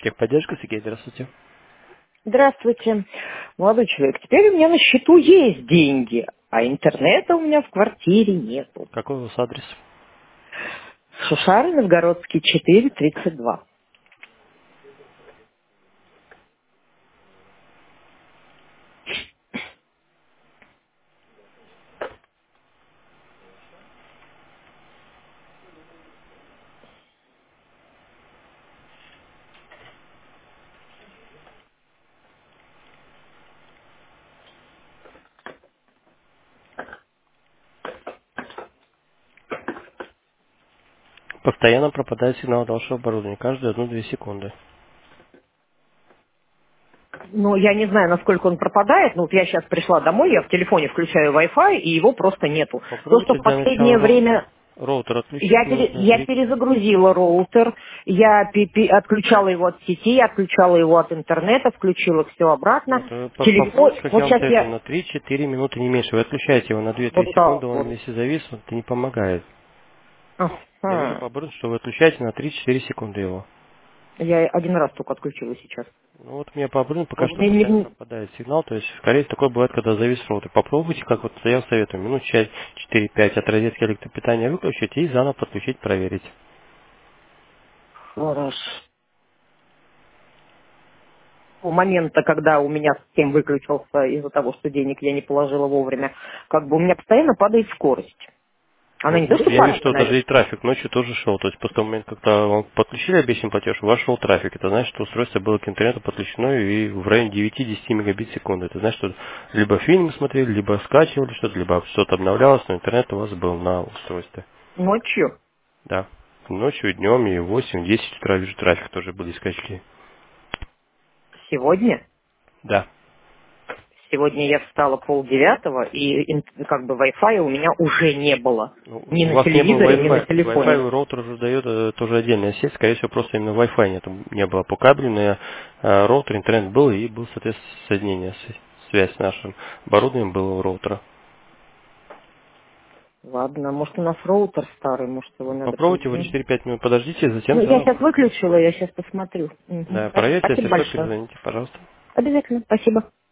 Техподдержка, Сергей, здравствуйте. Здравствуйте, молодой человек. Теперь у меня на счету есть деньги, а интернета у меня в квартире нету. Какой у вас адрес? Шушары, Новгородский, 432. Постоянно пропадает сигнал от вашего оборудования, каждые 1-2 секунды. Ну, я не знаю, насколько он пропадает, но вот я сейчас пришла домой, я в телефоне включаю Wi-Fi, и его просто нету. То, что Попробуйте в для начала последнее время роутер отключить минут на я 30. перезагрузила роутер, я отключала его от сети, отключала его от интернета, включила все обратно. Нет, вы Телефон, попробуйте, как вот я вам сейчас советую, я на 3-4 минуты, не меньше. Вы отключаете его на 2-3 вот секунды, так он вот. если завис, это не помогает. Я вижу Ага. по оборудованию, что вы отключаете на 3-4 секунды его. Я один раз только отключила сейчас. Ну вот у меня по оборудованию пока Вот что мне постоянно не- пропадает сигнал, то есть, скорее всего, такое бывает, когда завис роутер. Попробуйте, как вот я вам советую, минут 4-5 от розетки электропитания выключить и заново подключить, проверить. Хорошо. У момента, когда у меня систем выключился из-за того, что денег я не положила вовремя, как бы у меня постоянно падает скорость. Она не то, Ну, что я вижу, падает, что она... даже и трафик ночью тоже шел. То есть после того момента, когда вам подключили обещанный платеж, у вас шел трафик. Это значит, что устройство было к интернету подключено и в районе 9-10 мегабит в секунду. Это значит, что либо фильм смотрели, либо скачивали что-то, либо что-то обновлялось, но интернет у вас был на устройстве. Ночью, Да. Ночью, днем и в 8-10 утра вижу трафик тоже были скачки. сегодня, Да. сегодня я встала 8:30, и как бы Wi-Fi у меня уже не было. Ну, Ни у на вас не было телевизоре, ни на Wi-Fi. телефоне. Wi-Fi роутер уже дает тоже отдельная сеть. Скорее всего, просто именно Wi-Fi не было. По кабелю на роутер интернет был и был, соответственно, соединение, связь с нашим оборудованием было у роутера. Ладно, может у нас роутер старый, может его надо Попробуйте, вы поменять. 4-5 минут подождите, Ну, затем я заново сейчас подключите. выключила, я сейчас посмотрю. Да, Мгм. проверьте, если Спасибо что, большое. перезвоните, пожалуйста. Обязательно, спасибо.